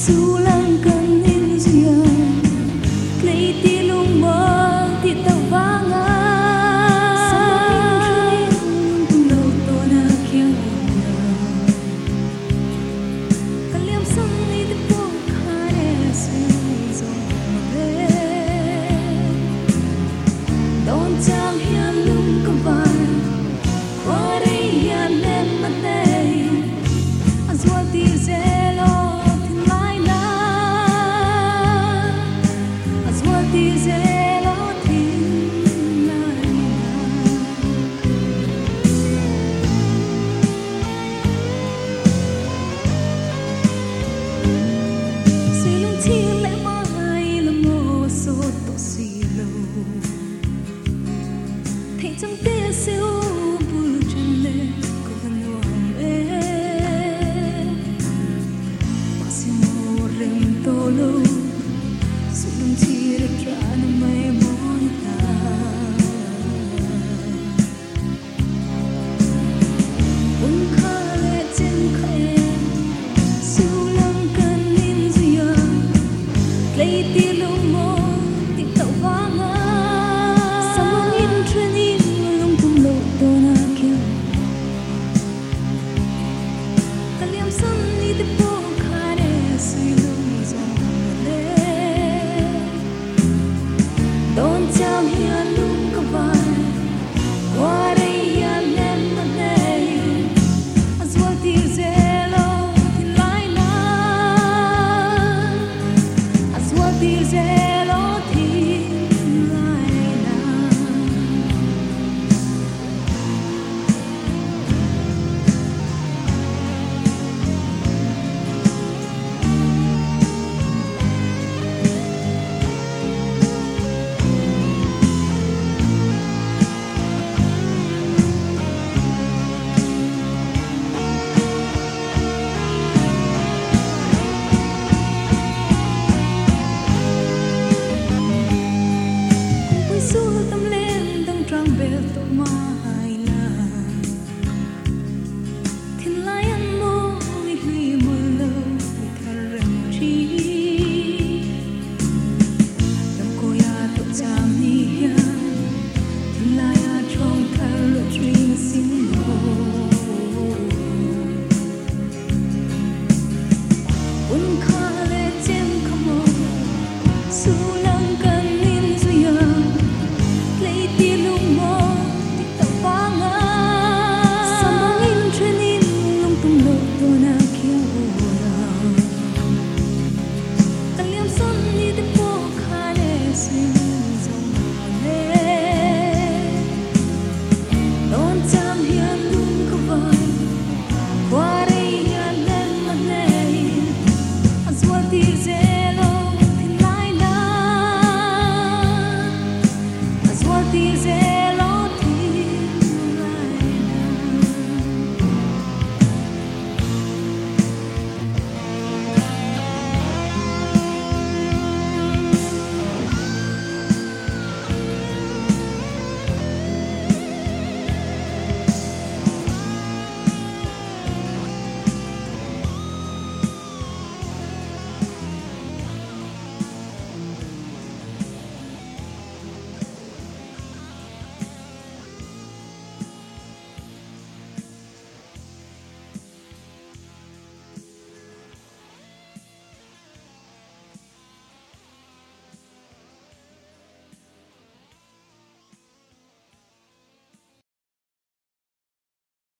Sulang kan inzian Klei ti lung mo ti tawanga Samang lo to na kyang ina Kaliam sam ni te po khare se zo be Don cham hian lung ka van Kware hian lem matei Azwa ti zelo Chẳng tiếc siêu bùi chân lệ có vẫn nuông ế Mà siêu mô rừng tô lô Sự đông chi được trả nằm mây môn ta Uống khá lệ trên khẽ Siêu lăng cần nín dìa Lấy tia lô mô Tìm tạo vang á Samang in trên in Kaliam sam ni te po khare silo